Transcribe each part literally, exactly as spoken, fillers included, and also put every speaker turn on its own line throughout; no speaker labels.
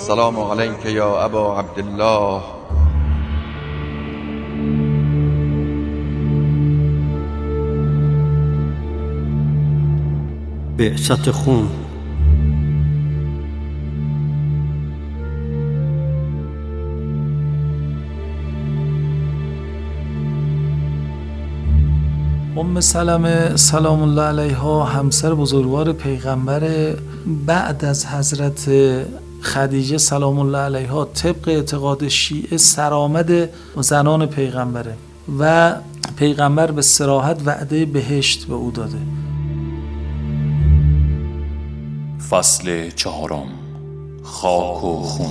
السلام علیک یا ابا عبدالله.
بعثت خون.
ام سلمه سلام الله علیها همسر بزرگوار پیغمبر بعد از حضرت خدیجه سلام الله علیها طبق اعتقاد شیعه سرآمد زنان پیغمبره و پیغمبر به صراحت وعده بهشت به او داده.
فصل چهارم، خاک و خون.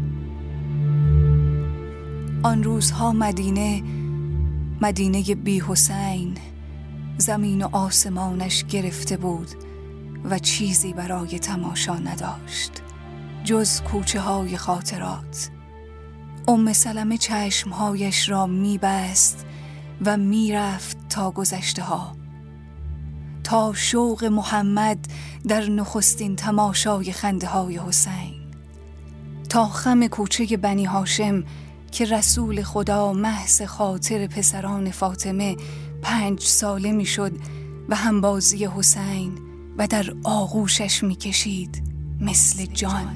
آن روزها مدینه مدینه بی حسین زمین و آسمانش گرفته بود و چیزی برای تماشا نداشت جز کوچه های خاطرات. ام سلمه چشمهایش را میبست و میرفت تا گذشته ها، تا شوق محمد در نخستین تماشای خنده های حسین، تا خم کوچه بنی هاشم که رسول خدا محض خاطر پسران فاطمه پنج ساله می شد و همبازی حسین و در آغوشش می کشید مثل جان.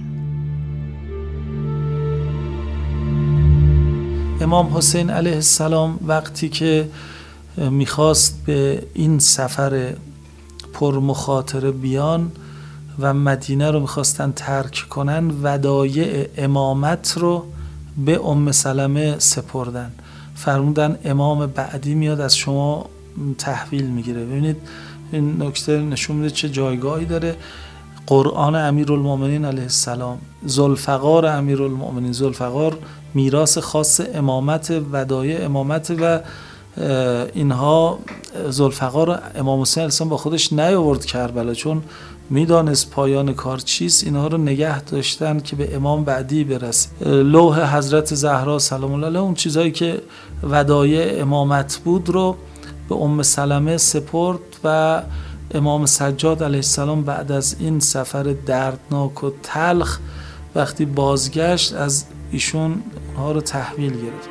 امام حسین علیه السلام وقتی که میخواست به این سفر پرمخاطره بیان و مدینه رو میخواستن ترک کنن، ودایع امامت رو به ام سلمه سپردن، فرمودن امام بعدی میاد از شما تحویل میگیره. ببینید این نکته نشون میده چه جایگاهی داره. قرآن امیرالمومنین علیه السلام، ذوالفقار امیرالمومنین، ذوالفقار میراث خاص امامت، ودایع امامت و اینها. ذوالفقار امام حسین علیه السلام با خودش نیاورد کربلا، چون میدانست پایان کار چیست. اینها رو نگه داشتن که به امام بعدی برسه. لوح حضرت زهرا سلام الله علیها، اون چیزایی که ودایع امامت بود رو به ام سلمه سپرد و امام سجاد علیه السلام بعد از این سفر دردناک و تلخ وقتی بازگشت از ایشون ها رو تحویل گرفت.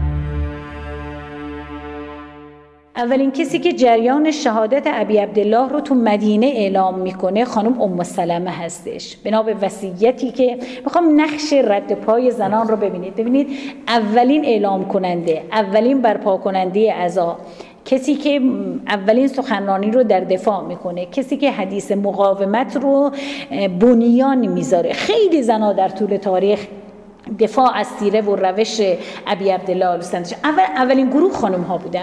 اولین کسی که جریان شهادت ابی عبدالله رو تو مدینه اعلام میکنه خانم ام سلمه هستش، بنا به وصیتی که میخوام نقش رد پای زنان رو ببینید. ببینید اولین اعلام کننده، اولین برپا کننده عزا، کسی که اولین سخنرانی رو در دفاع میکنه، کسی که حدیث مقاومت رو بنیان میذاره. خیلی زنا در طول تاریخ دفاع از سیره و روش ابی عبدالله هستند. اول اولین گروه خانم ها بودن.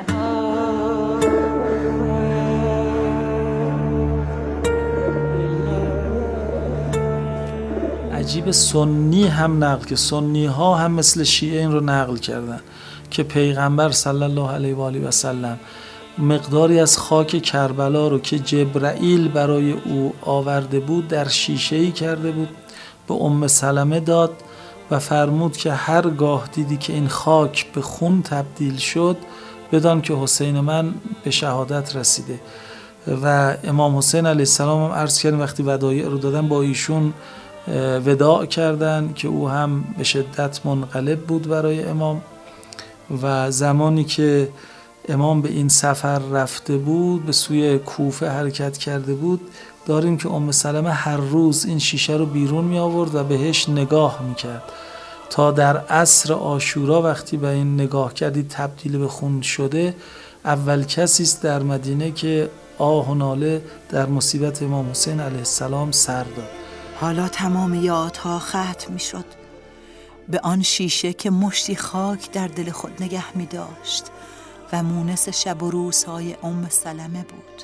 عجیب، سنی هم نقل که سنی ها هم مثل شیعه این رو نقل کردن که پیغمبر صلی الله علیه و آله و سلم مقداری از خاک کربلا رو که جبرائیل برای او آورده بود در شیشه‌ای کرده بود، به ام سلمه داد و فرمود که هرگاه دیدی که این خاک به خون تبدیل شد بدان که حسین من به شهادت رسیده. و امام حسین علیه السلام هم عرض کردیم وقتی ودایع رو دادن با ایشون وداع کردن که او هم به شدت منقلب بود برای امام. و زمانی که امام به این سفر رفته بود، به سوی کوفه حرکت کرده بود، داریم که ام سلمه هر روز این شیشه رو بیرون می آورد و بهش نگاه می کرد تا در عصر عاشورا وقتی به این نگاه کردی تبدیل به خون شده، اول کسی است در مدینه که آه و ناله در مصیبت امام حسین علیه السلام سر داد.
حالا تمام یادها ختم می شد به آن شیشه که مشتی خاک در دل خود نگه می داشت و مونس شب و روزهای ام سلمه بود.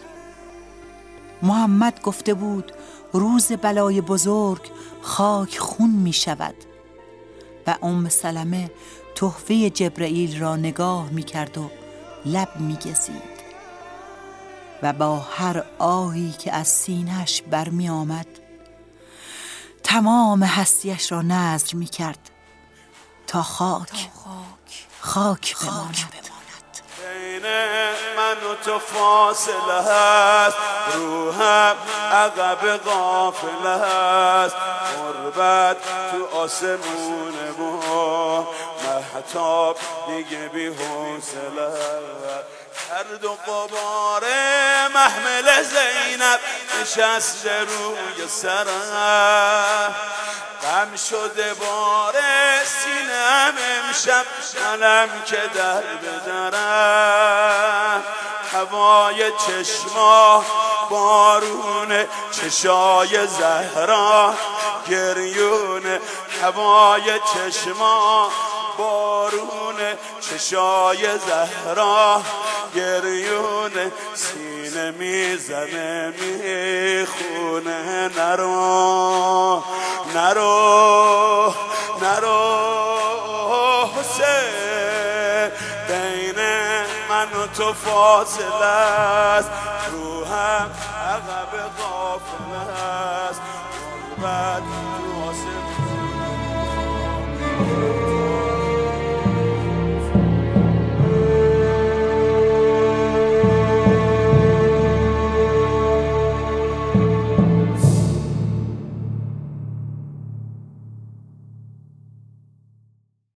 محمد گفته بود روز بلای بزرگ خاک خون می شود و ام سلمه تحفه جبرائیل را نگاه می کرد و لب می گزید و با هر آهی که از سینه‌اش برمی آمد تمام هستیش را نذر می کرد تا خاک خاک, خاک بماند.
بین من
و تو فاصله هست، روحم عقب غافل هست، غربت تو آسمون ما، مهتاب دیگه بی حوصله هست. درد و غبار محمل زینب نشسته روی سرم، غم شده بار سینم امشب، منم که در بدرم. هوای چشما بارونه، چشای زهرا گریونه، هوای چشما بارونه، چشای زهرا گریونه، سینه میزنه میخونه. نرو نرو نرو حسین، بین من و تو فاصله است، روحم عقب غافل است، غربت